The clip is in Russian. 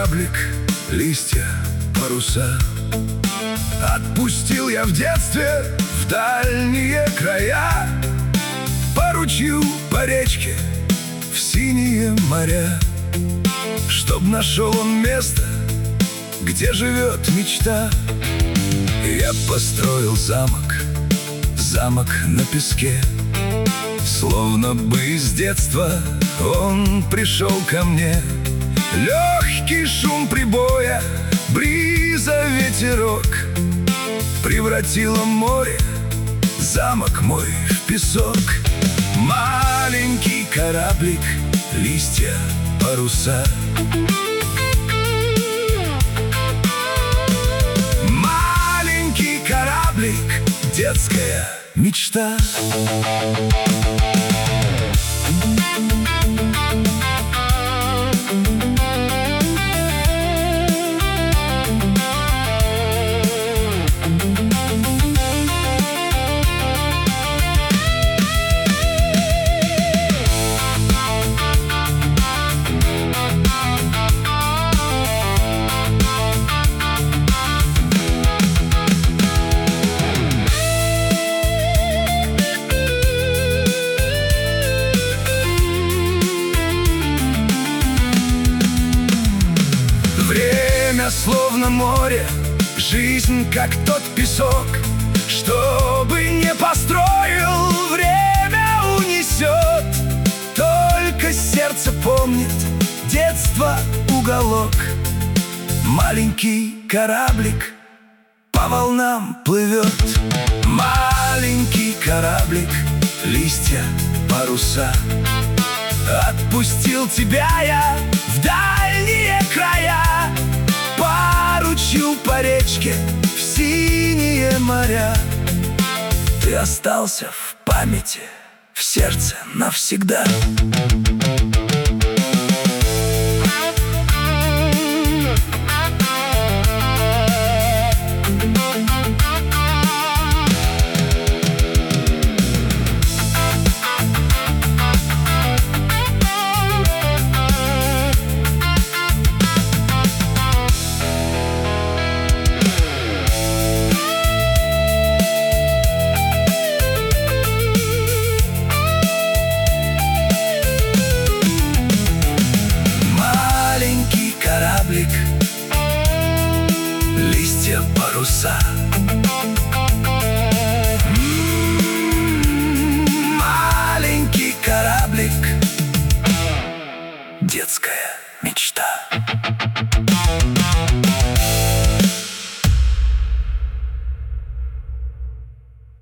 кораблик, листья, паруса. Отпустил я в детстве в дальние края, по ручью, по речке, в синие моря. Чтоб нашел он место, где живет мечта. И я построил замок, замок на песке. Словно бы из детства он пришел ко мне. Легкий шум прибоя, бриза, ветерок превратило море, замок мой, в песок. Маленький кораблик, листья, паруса. Маленький кораблик, детская мечта. Словно море, жизнь как тот песок. Что бы не построил, время унесет. Только сердце помнит детство, уголок. Маленький кораблик по волнам плывет. Маленький кораблик, листья, паруса. Отпустил тебя я в дальние края, по ручью, по речке, в синие моря. Ты остался в памяти, в сердце навсегда. Листья, паруса.